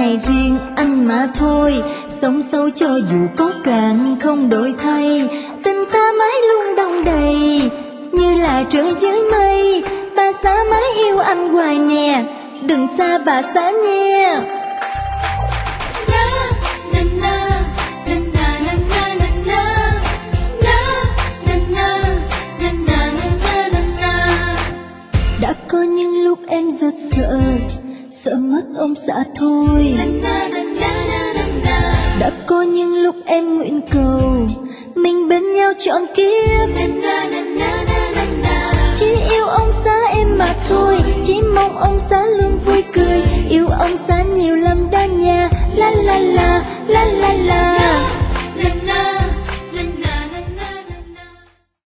này riêng anh mà thôi. Sông sâu cho dù có cạn không đổi thay, tình ta mãi luôn đong đầy như là trời dưới mây. Bà xã mãi yêu anh hoài nè, đừng xa bà xã nha. Đã có những lúc em rất sợ, sợ mất ông xã thôi. Đã có những lúc em nguyện cầu mình bên nhau trọn kiếp. Chỉ yêu ông xã em mà thôi, chỉ mong ông xã luôn vui cười. Yêu ông xã nhiều lắm đó nha, la la la, la la la.